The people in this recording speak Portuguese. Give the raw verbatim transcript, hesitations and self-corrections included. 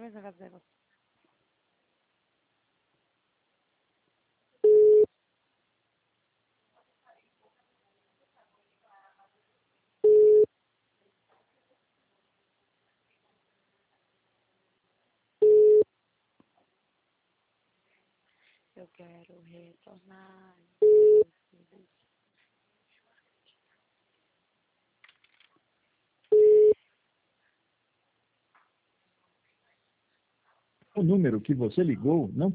mesma vai dizer você. Eu quero retornar. O número que você ligou não